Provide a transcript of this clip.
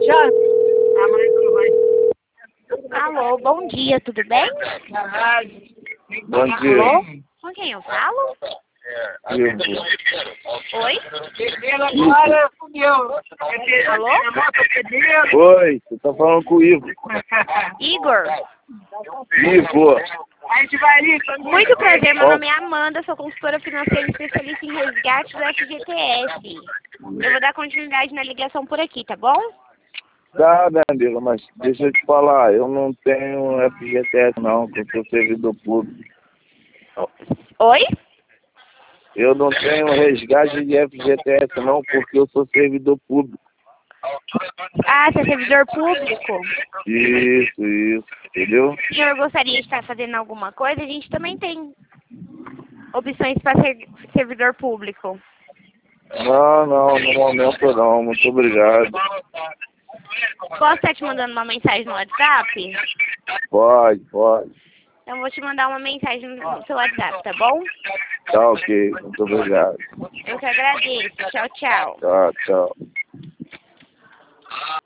Já. Alô, bom dia, tudo bem? Bom dia. Alô? Com quem eu falo? Ivo. Oi? Alô? Oi, você tá falando com o Ivo. Igor? Ivo. Muito prazer, meu nome é Amanda, sou consultora financeira especialista em resgate do FGTS. Eu vou dar continuidade na ligação por aqui, tá bom? Tá, minha amiga, mas deixa eu te falar, eu não tenho FGTS não, que eu sou servidor público. Oi? Eu não tenho resgate de FGTS não, porque eu sou servidor público. Ah, você é servidor público? Isso, entendeu? O senhor gostaria de estar fazendo alguma coisa? A gente também tem opções para ser servidor público. Não, no momento não, muito obrigado. Posso estar te mandando uma mensagem no WhatsApp? Pode. Então eu vou te mandar uma mensagem no seu WhatsApp, tá bom? Tá ok, muito obrigado. Eu que agradeço. Tchau, tchau. Tchau.